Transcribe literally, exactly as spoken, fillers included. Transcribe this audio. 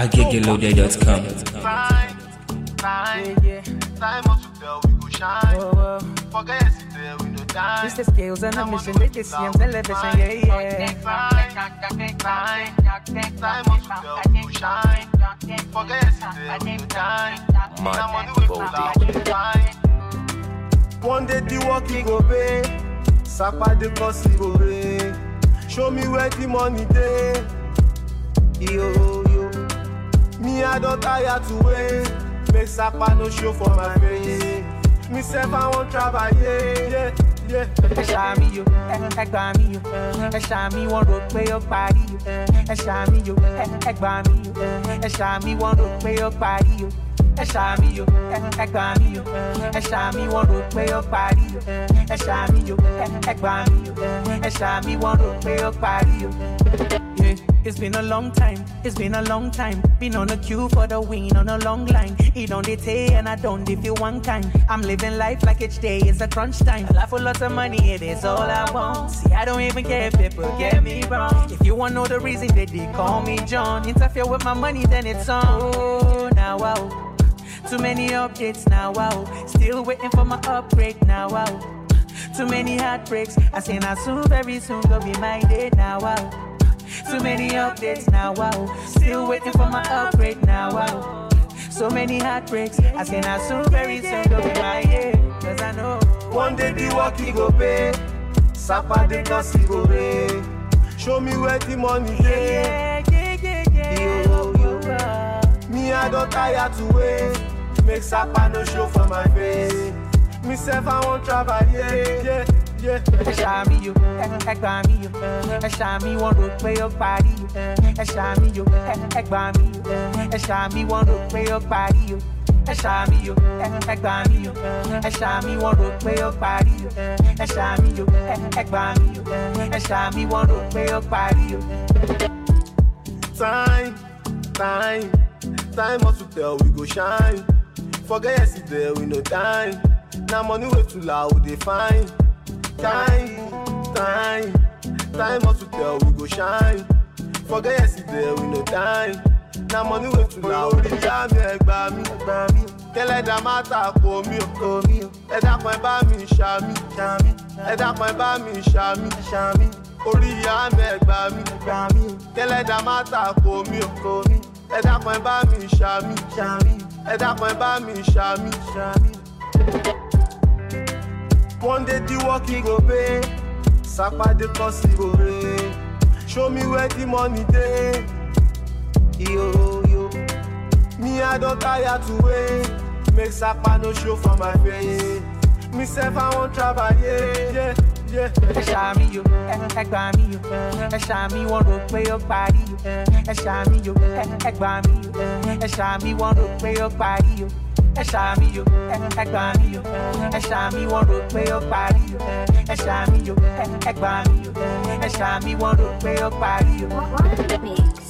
agegoloaded dot com. Time, time, yeah, yeah. Time of today we go shine. Oh, oh. Forget yesterday we no time. It's the scales and the mission with the same television, yeah, yeah. Time, time, time of today we go shine. Forget yesterday we no time. Now money we pull out with the time. One day the work he go pay, Sapa the cost he go pay. Show me where the money dey. Yo, yo. Me I don't tire to wait. Make Sapa no show for my face. Me self I won't travel, yeah, yeah, yeah. Ẹ ṣàmì yo, ẹ gbà mí yo, ẹ ṣàmì wọn rò pé ó parí yo, ẹ ṣàmì yo, ẹ gbà mí yo, ẹ ṣàmì wọn rò pé ó parí yo, ẹ ṣàmì yo, ẹ gbà mí yo, ẹ ṣàmì wọn rò pé ó parí yo, ẹ ṣàmì yo, ẹ gbà mí yo, ẹ ṣàmì wọn rò pé ó parí yo. It's been a long time, it's been a long time. Been on a queue for the win on a long line. It don't detail and I don't if you one kind. I'm living life like each day is a crunch time. A life for lots of money, it is all I want. See, I don't even care if people get me wrong. If you wanna know the reason that they call me John, interfere with my money, then it's on. Oh, now wow. Too many updates now, wow. Still waiting for my upgrade now, wow. Too many heartbreaks. I say now soon, very soon, go be my day now, wow. Too many updates now, wow. Still waiting for my upgrade now, wow. So many heartbreaks. I say now soon, very soon, go be my day. Cause I know one day the work he go pay, Sapa the cost he go pay. Show me where the money dey. yeah, yeah, yeah, yeah. Yo, yo. Me I don't tire to wait. Make Sapa no show for my face. Me self I won't travel, yeah, yeah, yeah. Ẹ ṣàmì yo, ẹ gbà mí yo, ẹ ṣàmì wọn rò pé ó parí yo, ẹ ṣàmì yo, ẹ gbà mí yo, ẹ ṣàmì wọn rò pé ó parí yo, ẹ ṣàmì yo, ẹ gbà mí yo, ẹ ṣàmì wọn rò pé ó parí yo, ẹ ṣàmì yo, ẹ gbà mí yo, ẹ ṣàmì wọn rò pé ó parí yo. Time, time, time of today we go shine. Forget yesterday we no time. Now money way too loud they find. Time, time, time of today we go shine. Forget yesterday we no time. Now money way too loud they jam me, egba mi, egba mi. Tẹ́lẹ̀ dá má ta kò mí o, kò mí o. Ẹ dákun ẹ bá mi ṣàmì, ṣàmì. Ẹ dákun ẹ bá mi ṣàmì, ṣàmì. Orí ìyá mi ẹgbà mi, ẹgbà mi. Tẹ́lẹ̀ dá má ta kò mí o, kò mí. Ẹ dákun ẹ bá mi ṣàmì, ṣàmì. Ẹ dákun ẹ bá mi ṣàmì, ṣàmì. One day the work he go pay, Sapa the cost he go pay. Show me where the money dey. Yo, yo. Me I don't tire to wait. Make Sapa no show for my face. Me self I won't travel, yeah, yeah, yeah. Ẹ ṣàmì yo, ẹ gbà mí yo, ẹ ṣàmì wọn rò pé ó parí yo, ẹ ṣàmì yo, ẹ gbà mí yo, ẹ ṣàmì wọn rò pé ó parí yo. Ẹ ṣàmì yo, ẹ gbà mí yo, ẹ ṣàmì wọn rò pé ó parí yo, ẹ ṣàmì yo, ẹ gbà mí yo, ẹ ṣàmì wọn rò pé ó parí yo.